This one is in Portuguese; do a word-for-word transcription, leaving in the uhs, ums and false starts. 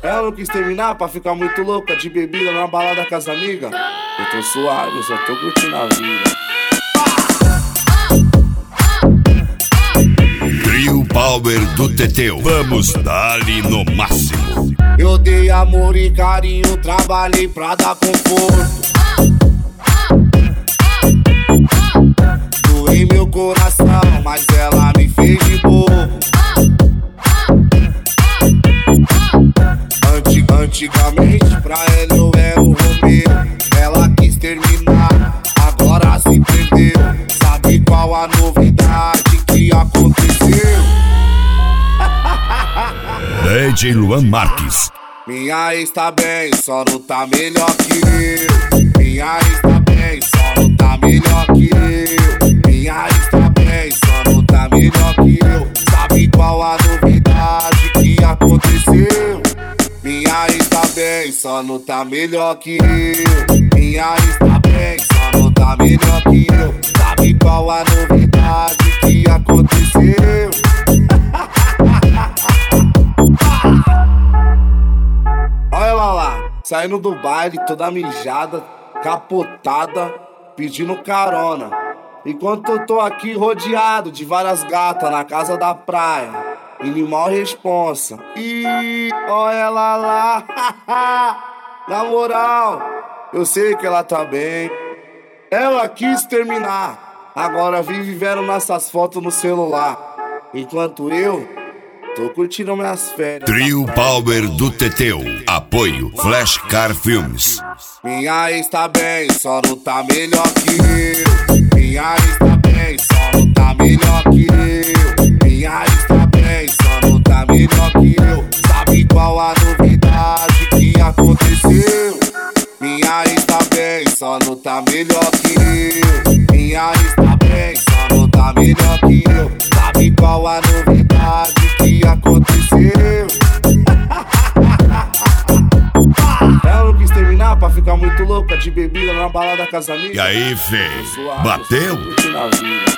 Ela não quis terminar pra ficar muito louca de bebida na balada com as amigas. Eu tô suave, eu só tô curtindo a vida. Trio Power do Teteu, vamos dar-lhe no máximo. Eu dei amor e carinho, trabalhei pra dar conforto. Doei meu coração, mas ela me fez de bobo. Antig Antigamente pra ela eu era o Romeu. Ela quis terminar, agora se perdeu. Sabe qual a novidade que aconteceu? D J Luan Marques. Minha ex tá bem, só não tá melhor que eu. Minha ex tá bem, só não tá melhor que eu. Minha ex tá bem, só não tá melhor que eu. Sabe qual a novidade que aconteceu? Minha ex tá bem, só não tá melhor que eu. Minha ex tá bem, só não tá melhor que eu. Sabe qual a novidade que aconteceu? Olha ela lá, saindo do baile toda mijada, capotada, pedindo carona. Enquanto eu tô aqui rodeado de várias gatas na casa da praia, animal responsa. Ih, olha ela lá, na moral, eu sei que ela tá bem. Ela quis terminar, agora vive vendo nossas fotos no celular, enquanto eu tô curtindo minhas férias. Trio Power do Teteu, apoio Flash Car Filmes. Minha ex tá bem, só não tá melhor que eu. Minha ex tá bem, só não tá melhor que eu. Minha ex tá bem, só não tá melhor que eu. Sabe qual a novidade que aconteceu? Minha ex tá bem, só não tá melhor que eu. Minha ex tá bem, só não tá melhor que eu. Sabe qual a novidade que aconteceu? Ela não quis terminar pra ficar muito louca de bebida na balada com as amigas. E aí, fei? Bateu? Na vida.